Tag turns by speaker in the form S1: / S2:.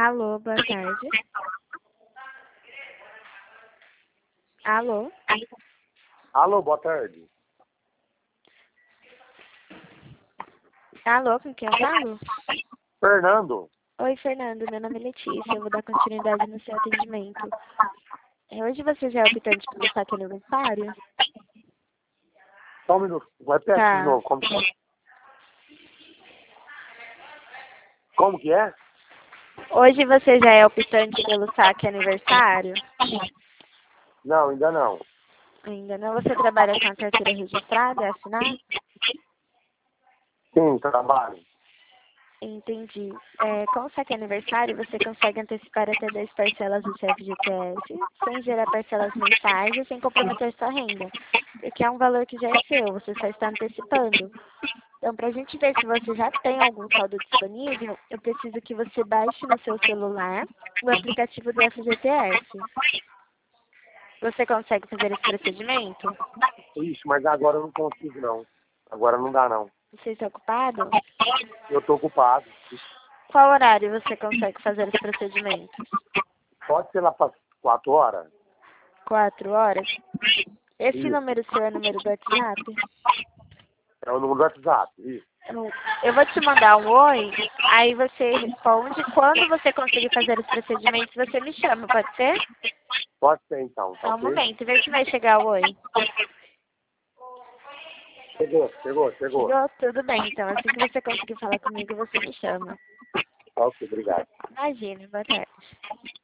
S1: Alô, boa tarde. Alô?
S2: Alô, boa tarde.
S1: Alô, com quem eu falo?
S2: Fernando.
S1: Oi, Fernando, meu nome é Letícia, eu vou dar continuidade no seu atendimento. Hoje você já é optante pelo saque aniversário?
S2: Só um minuto. Repete de
S1: Tá.
S2: novo. Como que é? Como que é?
S1: Hoje você já é optante pelo saque aniversário?
S2: Não, ainda não.
S1: Ainda não? Você trabalha com a carteira registrada, é assinada?
S2: Sim, trabalho.
S1: Entendi. Com o saque aniversário, você consegue antecipar até 10 parcelas do seu FGTS, sem gerar parcelas mensais e sem comprometer sua renda, porque é um valor que já é seu, você só está antecipando. Então, para a gente ver se você já tem algum saldo disponível, eu preciso que você baixe no seu celular o aplicativo do FGTS. Você consegue fazer esse procedimento?
S2: Isso, mas agora eu não consigo, não. Agora não dá, não.
S1: Você está ocupado?
S2: Eu tô ocupado.
S1: Qual horário você consegue fazer esse procedimento?
S2: Pode ser lá para 4 horas?
S1: 4 horas? Esse
S2: Isso.
S1: número seu é número do WhatsApp?
S2: É o número do WhatsApp. Isso.
S1: Eu vou te mandar um oi, aí você responde. Quando você conseguir fazer os procedimentos, você me chama, pode ser?
S2: Pode ser, então. Tá
S1: Só um
S2: ok?
S1: momento, vê se vai chegar o oi.
S2: Chegou.
S1: Chegou? Tudo bem, então. Assim que você conseguir falar comigo, você me chama.
S2: Tá ok, obrigado.
S1: Imagina, boa tarde.